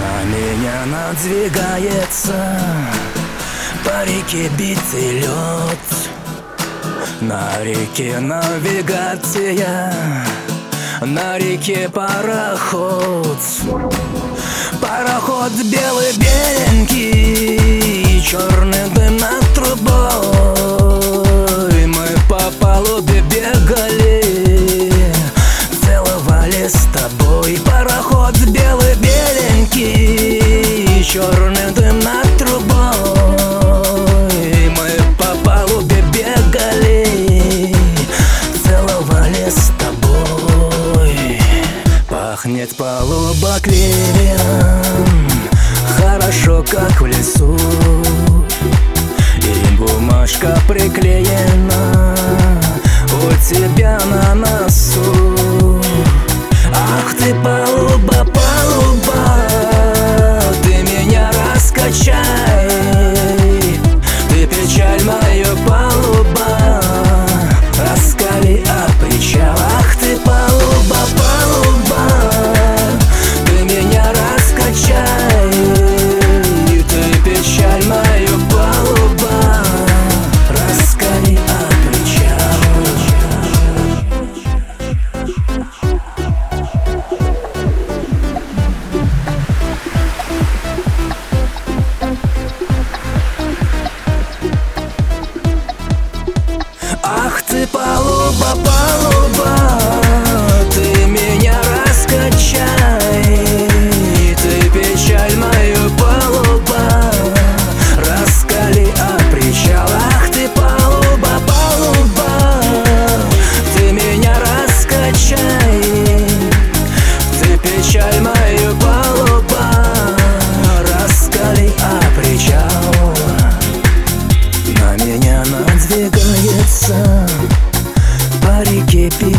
На меня надвигается по реке битый лед. На реке навигация, на реке пароход. Пароход белый беленький, черный дым над трубой. Мы по палубе бегали, целовались с тобой. Пароход белый беленький, черный дым над трубой. Мы по палубе бегали, целовались с тобой. Пахнет палуба клевером, хорошо, как в лесу. И бумажка приклеена у тебя на носу. Ах ты, палуба, палуба, ты меня раскачай. Ты печаль мою, палуба, раскали о причал. Ах ты, палуба, палуба, ты меня раскачай. Ты печаль мою, палуба, раскали о причал. Ах ты, палуба, палуба, ты меня раскачай. Ты печаль мою, палуба, раскали о причал. Ах ты, палуба, палуба, ты меня раскачай. Ты печаль мою, палуба, раскали о причал. На меня надвигается по реке